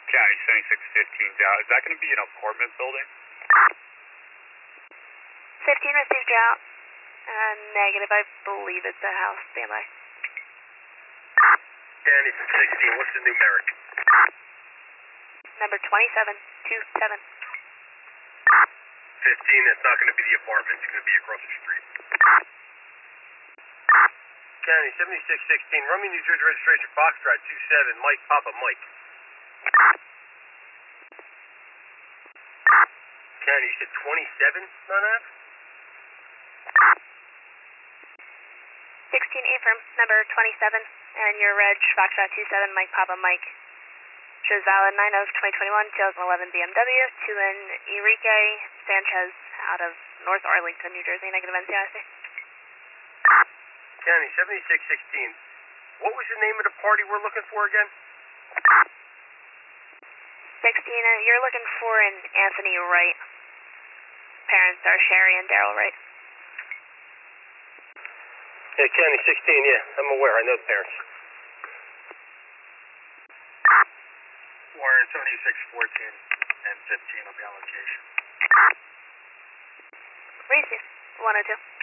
County 7615's out. Is that going to be an apartment building? 15 received you out. Negative, I believe it's a house. Stand by. County 16, what's the numeric? Number 2727. 15, that's not going to be the apartment. It's going to be across the street. County 7616, run me New Jersey registration, Foxtrot 27, Mike, Papa Mike. County, you said 27, non-app? 16 affirm, number 27, and your reg, Foxtrot 27, Mike, Papa Mike. Shows valid 9 of 2021, 2011 BMW to an Enrique Sanchez out of North Arlington, New Jersey, negative NCIC. County 7616, what was the name of the party we're looking for again? 16, you're looking for an Anthony Wright. Parents are Sherry and Daryl Wright. Yeah, County 16, yeah, I'm aware, I know the parents. Warren 7614 and 15 will be on location. Receive, 102.